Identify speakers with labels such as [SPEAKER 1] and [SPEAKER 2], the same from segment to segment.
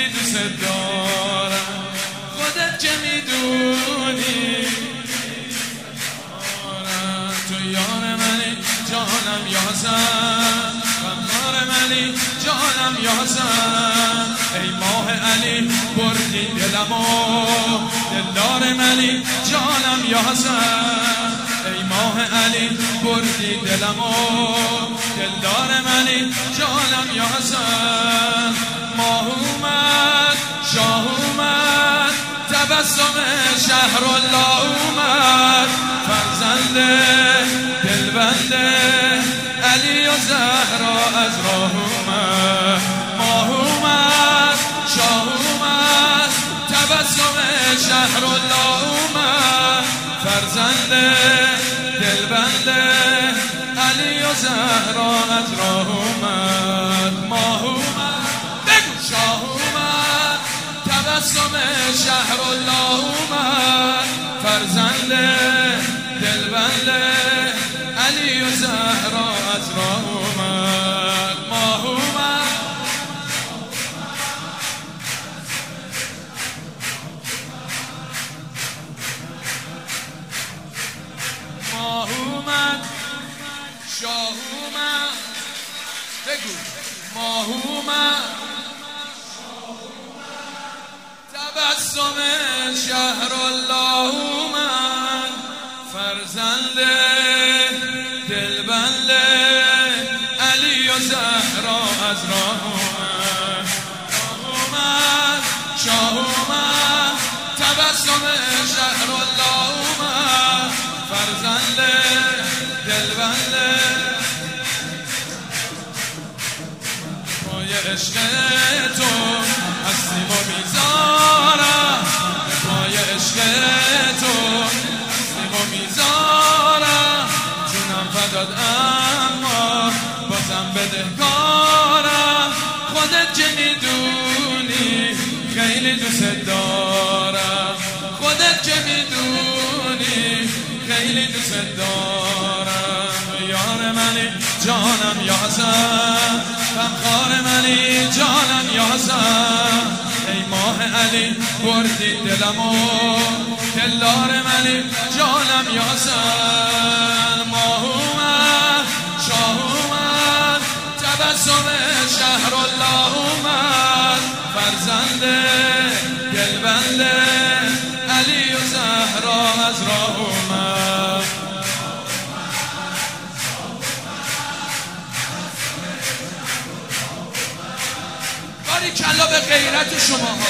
[SPEAKER 1] خیلی دوست دارم، خودت که میدونی تو یار منی جانم یاسم، غمار منی جانم یاسم. ای ماه علی بردی دلمو، دلدار منی جانم یاسم. ای ماه علی بردی دلمو، دلدار منی جانم یاسم. ماه اومد شاه اومد، تبسم شهرالله اومد، فرزند دلبند علی و زهرا از راه اومد. ماه اومد شاه اومد، تبسم شهرالله اومد، فرزند دلبند علی و زهرا از راه اومد. ماه اومد بگو شاه اومد، تبسم شهرالله اومد، فرزند دلبند علی و زهرا از راه اومد. ماه اومد ماه اومد شاه اومد، بگو ماه اومد، تبسم شهرالله اومد، فرزند دلبند علی و زهرا از راه اومد. ماه اومد شاه اومد، تبسم شهرالله اومد، فرزند دلبند پای عشق تو هستیم و میذارم، پای عشق تو هستیم و میذارم، جونم فدات اما بازم بدهکارم، خودت که میدونی خیلی دوست دارم، خودت که میدونی خیلی دوست دارم. یار منی جانم یاسم، غمخوار منی جانم یاسم. ای ماه علی بردی دلمو، دلدار منی جانم یاسم. ماه اومد شاه اومد، تبسم شهرالله اومد، فرزند دلبند علی و زهرا از راه اومد. باریکلا به غیرت شما ها.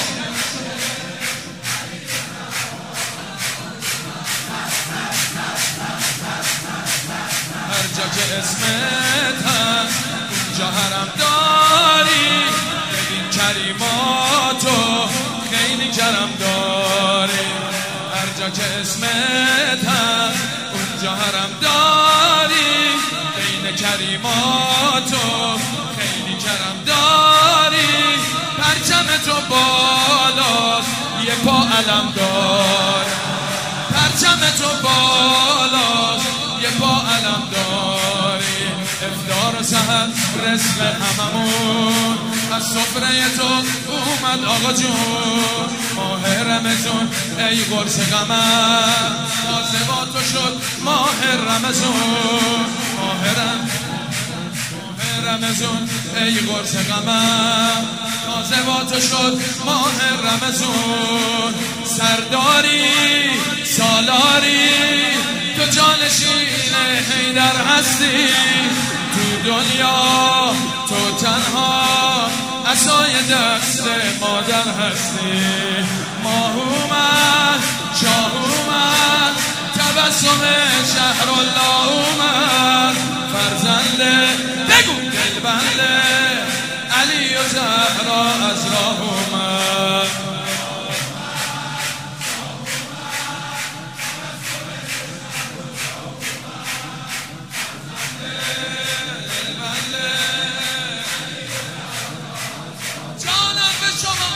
[SPEAKER 1] هر جا که اسمت هست اونجا حرم داری، ببین کریماتو خیلی کرم داری. هر جا که اسمت هست اونجا حرم داری، بین کریماتو خیلی کرم داری. پرچم تو بالاست یه پا علم دار، پرچم تو بالاست یه پا علم داری. افطار و سحر رزق هممون، از سفره تو اومد آقا جون. ماه رمضان ای قرص قمر، تازه با تو شد ماه رمضان. ماه رمضان ای قرص قمر، تازه با تو شد ماه رمضان. سرداری سالاری تو جانشین حیدر هستی، تو دنیا تو تنها عصای دست مادر هستی. ماه اومد شاه اومد، تبسم شهرالله اومد، فرزند بگو دلبند علی و زهرا از راه اومد. جانم به شما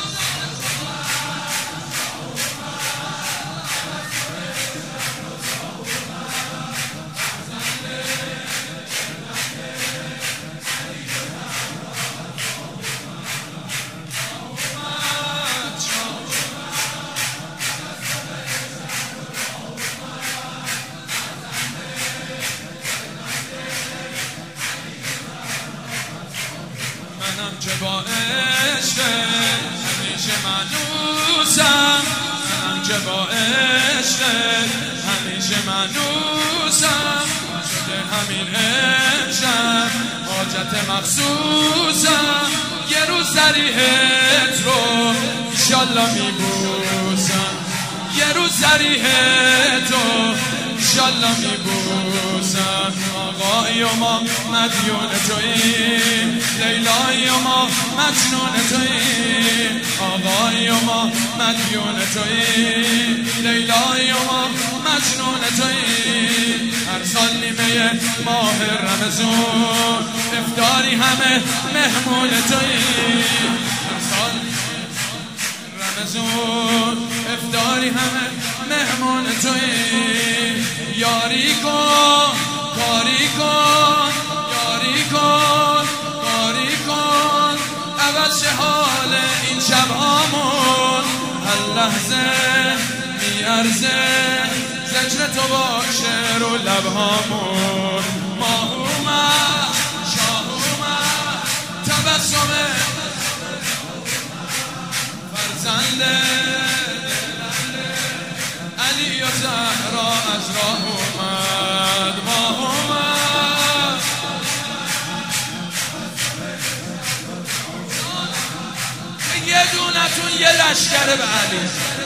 [SPEAKER 1] منوسم، منم که با عشقت همیشه منوسم، شده همین امشب حاجت مخصوصم، یه روز ضریحت رو انشالله میبوسم، یه روز ضریحت رو انشالله میبوسم. آقای ما مدیون توییم، لیلای ما مجنون توییم، آقای ما مدیون توییم، لیلای ما مجنون توییم. هر سال نیمه ماه رمضان افطاری همه مهمون توییم، هر سال رمضان افطاری همه مهمون توییم. یاری کن کاری کن، یاری کن کاری کن، عوض حال این شبهامون، هر لحظه میارزه ذکر تو باشه رو لبهامون. ماه اومد شاه اومد تبسم فرزند علی و زهرا از راه اومد. ماه اومد یه دونتون یه لشکر به علی،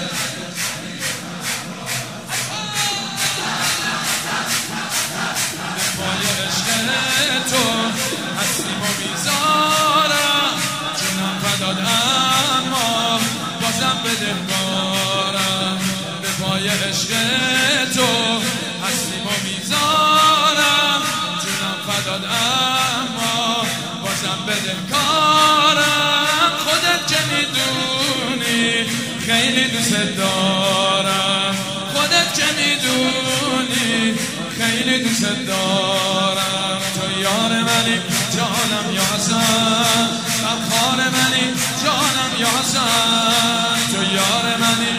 [SPEAKER 1] پای عشق تو هستیم و بیزارم، جونم فداد اما بازم بدهکارم. به پای عشق تو هستیم و بیزارم، جونم فداد اما بازم بدهکارم. خودت که میدونی خیلی دوست دارم، خودت که میدونی خیلی دوست دارم. تو یار منی جانم یا حسن، غمخوار منی جانم یا حسن، تو یار منی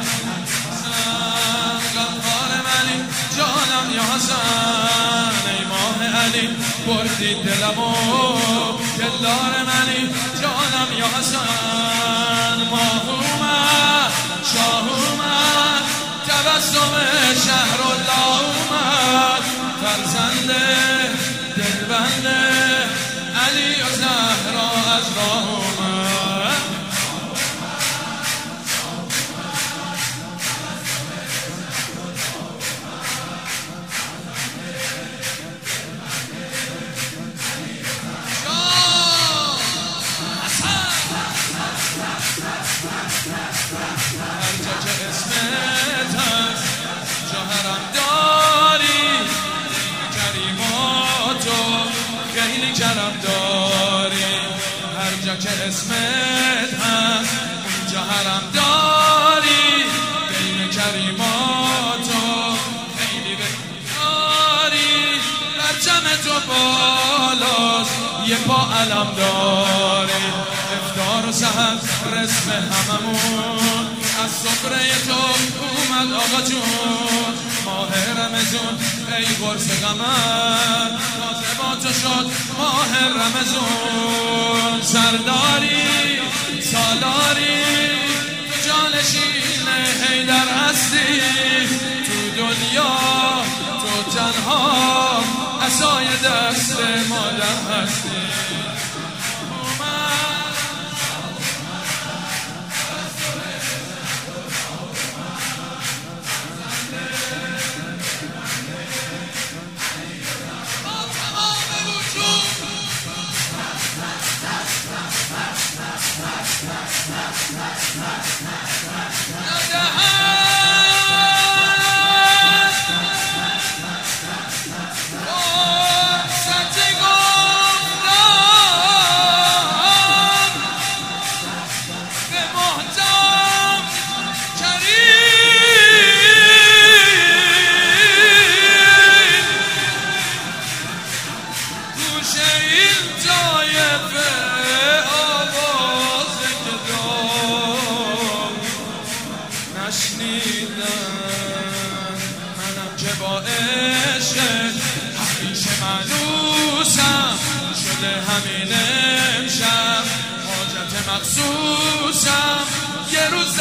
[SPEAKER 1] غمخوار منی جانم یا حسن. ای ماه علی بردی دلمو، دلدار منی جانم یا حسن. ماه اومد شاه اومد تبسم شهر الله اومد، فرزند دلبند علی و زهرا از راه اومد. هر جا که اسمت هست جاهرم داری، کریماتو خیلی کرم داری. هر جا که اسمت هست اونجا حرم داری، بین کریماتو خیلی داری. پرچم تو بالاست یه پا علم داری، افطار و سحر رسم هممون، از سفره تو اومد آقا جون. ماه رمضان ای قرص قمر تازه با تو شد ماه رمضان. سرداری سالاری تو جانشین حیدر هستی، تو دنیا تو تنها عصای دست مادر هستی. منم که با عشقت همیشه منوسم، شده همین امشب حاجت مخصوصم.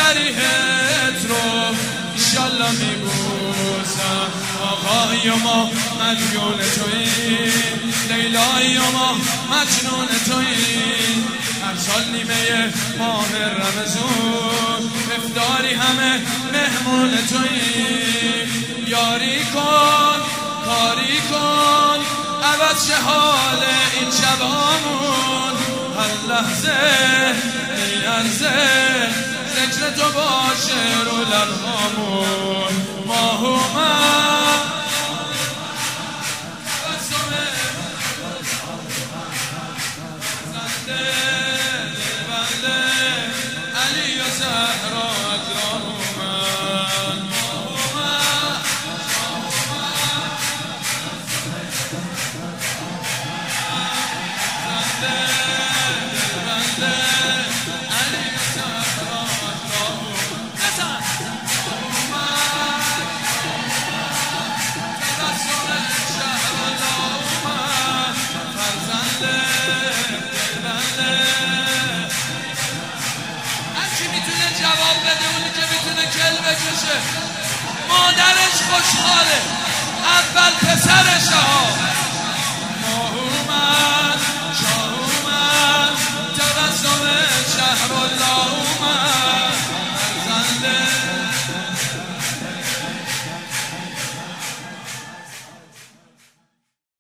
[SPEAKER 1] ریحت رو ایشالله میبوسم. آقای ما مدیون تویی، لیلای ما مجنون تویی. هر سال نیمه ماه رمضان افطاری همه مهمون تویی. یاری کن کاری کن عوض شه حال این شبامون. هر لحظه میارزه ذکر تو باشه رو لبهامون. ماه و من بنده علی و زهرا اکرام من. جواب بده اونی که میتونه کل بکشه. مادرش خوشحاله، اول پسرشه ها.